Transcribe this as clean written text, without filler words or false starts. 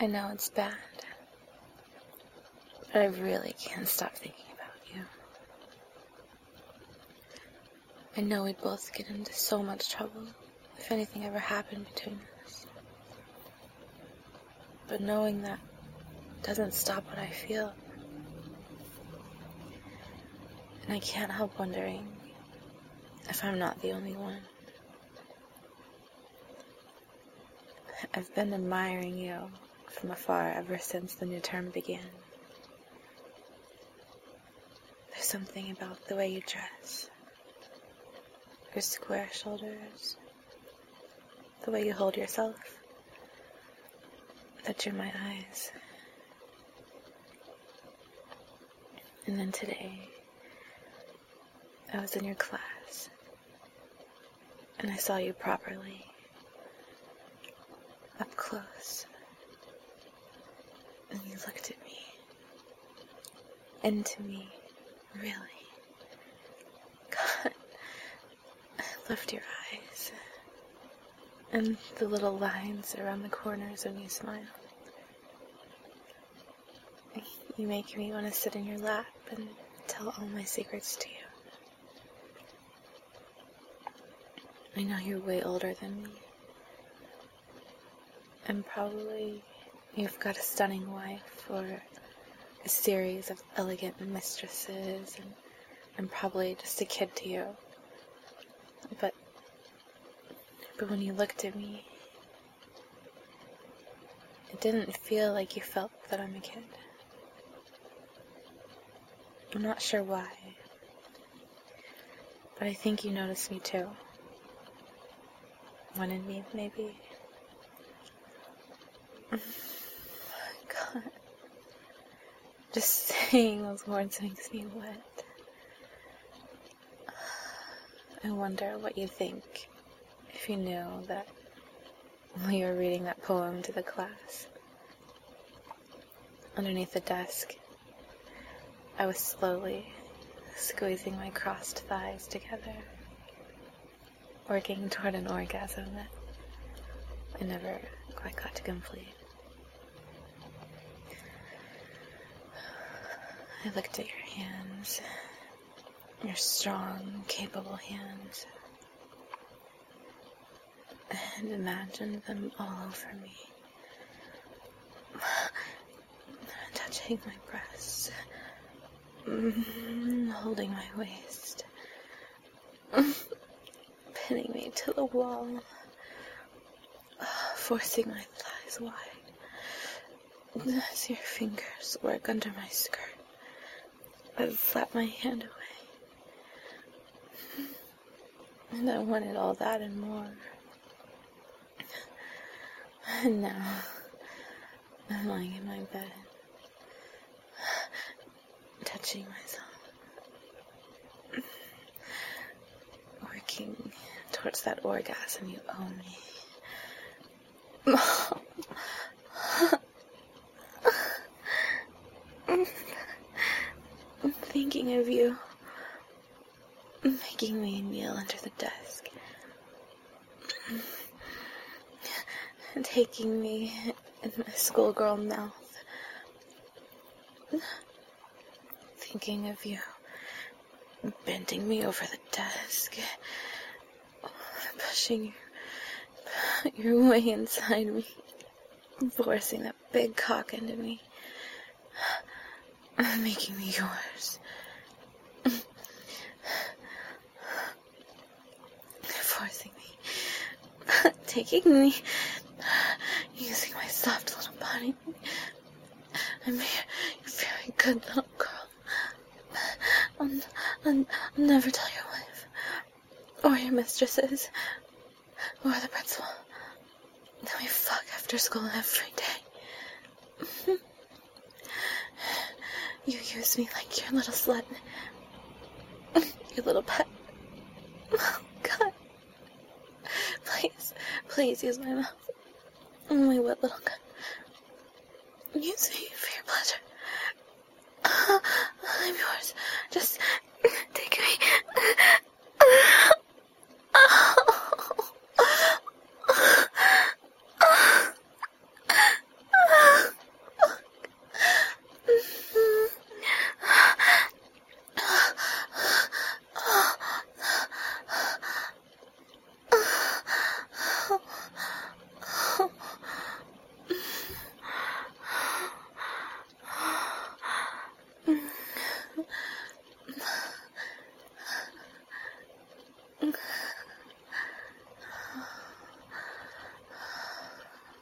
I know it's bad, but I really can't stop thinking about you. I know we'd both get into so much trouble if anything ever happened between us. But knowing that doesn't stop what I feel. And I can't help wondering if I'm not the only one. I've been admiring you from afar ever since the new term began. There's something about the way you dress, your square shoulders, the way you hold yourself, that drew my eyes. And then today, I was in your class, and I saw you properly, up close, and you looked at me, into me, really. God, I loved your eyes, and the little lines around the corners when you smile. You make me want to sit in your lap and tell all my secrets to you. I know you're way older than me. And probably you've got a stunning wife or a series of elegant mistresses, and I'm probably just a kid to you. But when you looked at me, it didn't feel like you felt that I'm a kid. I'm not sure why, but I think you noticed me too. Wanted me, maybe. God. Just saying those words makes me wet. I wonder what you'd think if you knew that while you were reading that poem to the class, underneath the desk, I was slowly squeezing my crossed thighs together, working toward an orgasm that I never quite got to complete. I looked at your hands, your strong, capable hands, and imagined them all over me, touching my breasts, holding my waist, pinning me to the wall, forcing my thighs wide. As your fingers work under my skirt, I flap my hand away. And I wanted all that and more. And now, I'm lying in my bed, touching myself, working towards that orgasm you owe me. I'm thinking of you, making me kneel under the desk, taking me in my schoolgirl mouth, thinking of you, bending me over the desk, pushing your way inside me, forcing that big cock into me, making me yours. Forcing me, taking me, using my soft little body. I'm your very good little girl. I'll never tell your wife, or your mistresses, or the principal that we fuck after school every day. You use me like your little slut, your little pet. Oh, God. Please use my mouth, my wet little gun. Use me for your pleasure. I'm yours. Just take me.